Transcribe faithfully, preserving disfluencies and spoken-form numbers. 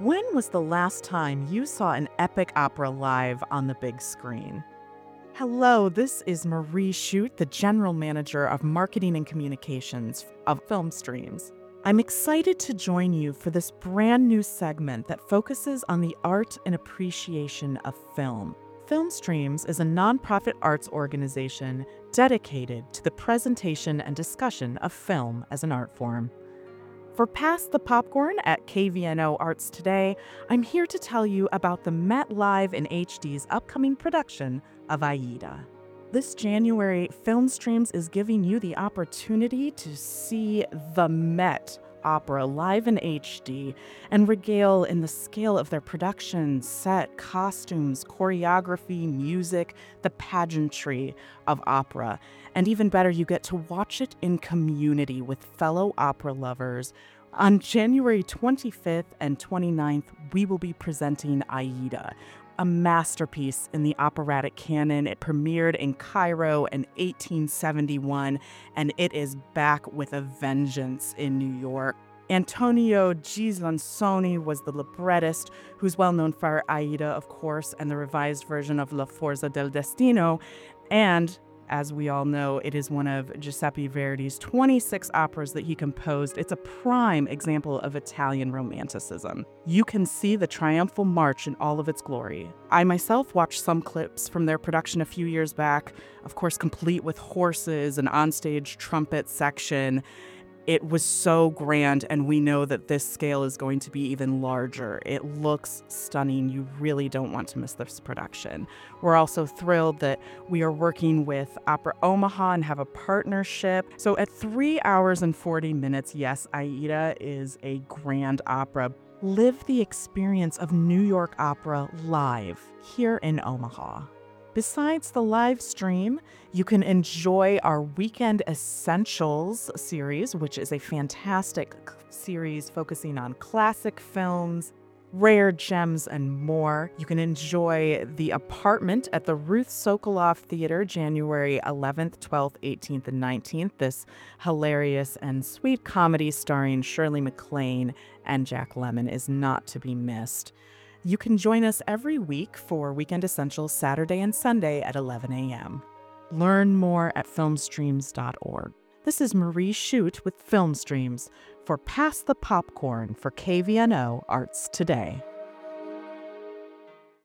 When was the last time you saw an epic opera live on the big screen? Hello, this is Marie Shute, the General Manager of Marketing and Communications of Film Streams. I'm excited to join you for this brand new segment that focuses on the art and appreciation of film. Film Streams is a nonprofit arts organization dedicated to the presentation and discussion of film as an art form. For Pass the Popcorn at K V N O Arts Today, I'm here to tell you about the Met Live in H D's upcoming production of Aida. This January, Film Streams is giving you the opportunity to see the Met Opera live in H D and regale in the scale of their production, set, costumes, choreography, music, the pageantry of opera. And even better, you get to watch it in community with fellow opera lovers. On January twenty-fifth and twenty-ninth, we will be presenting Aida, a masterpiece in the operatic canon. It premiered in Cairo in eighteen seventy-one, and it is back with a vengeance in New York. Antonio Ghislanzoni was the librettist, who's well known for Aida, of course, and the revised version of La Forza del Destino. And as we all know, it is one of Giuseppe Verdi's twenty-six operas that he composed. It's a prime example of Italian Romanticism. You can see the triumphal march in all of its glory. I myself watched some clips from their production a few years back, of course, complete with horses and onstage trumpet section. It was so grand, and we know that this scale is going to be even larger. It looks stunning. You really don't want to miss this production. We're also thrilled that we are working with Opera Omaha and have a partnership. So at three hours and forty minutes, yes, Aida is a grand opera. Live the experience of New York opera live here in Omaha. Besides the live stream, you can enjoy our Weekend Essentials series, which is a fantastic series focusing on classic films, rare gems, and more. You can enjoy The Apartment at the Ruth Sokoloff Theater, January eleventh, twelfth, eighteenth, and nineteenth. This hilarious and sweet comedy starring Shirley MacLaine and Jack Lemmon is not to be missed. You can join us every week for Weekend Essentials Saturday and Sunday at eleven a.m. Learn more at film streams dot org. This is Marie Shute with Film Streams for Pass the Popcorn for K V N O Arts Today.